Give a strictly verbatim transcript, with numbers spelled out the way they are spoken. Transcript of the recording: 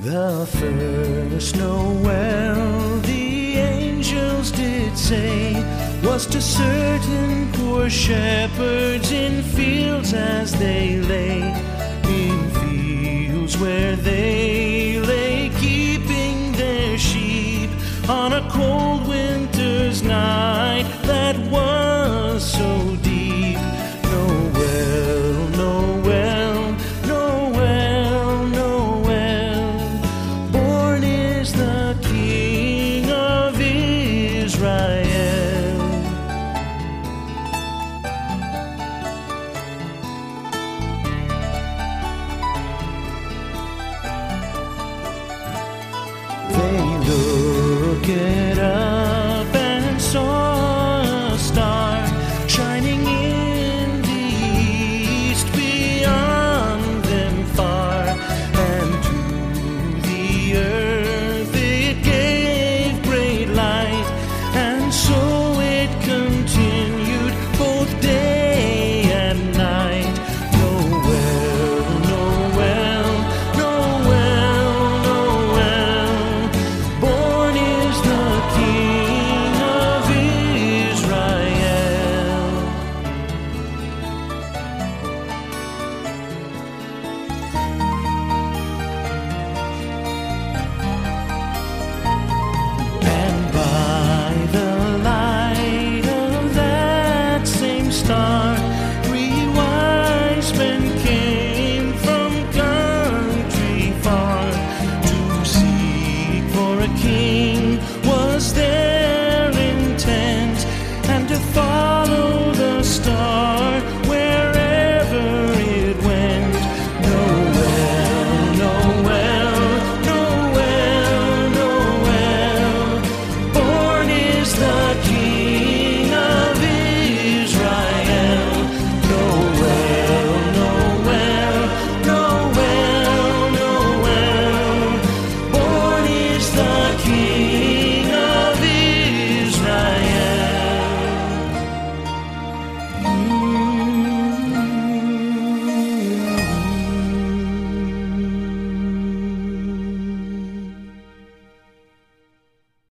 The first Noel the angels did say was to certain poor shepherds in fields as they lay, in fields where they lay keeping their sheep on a cold winter's night that was so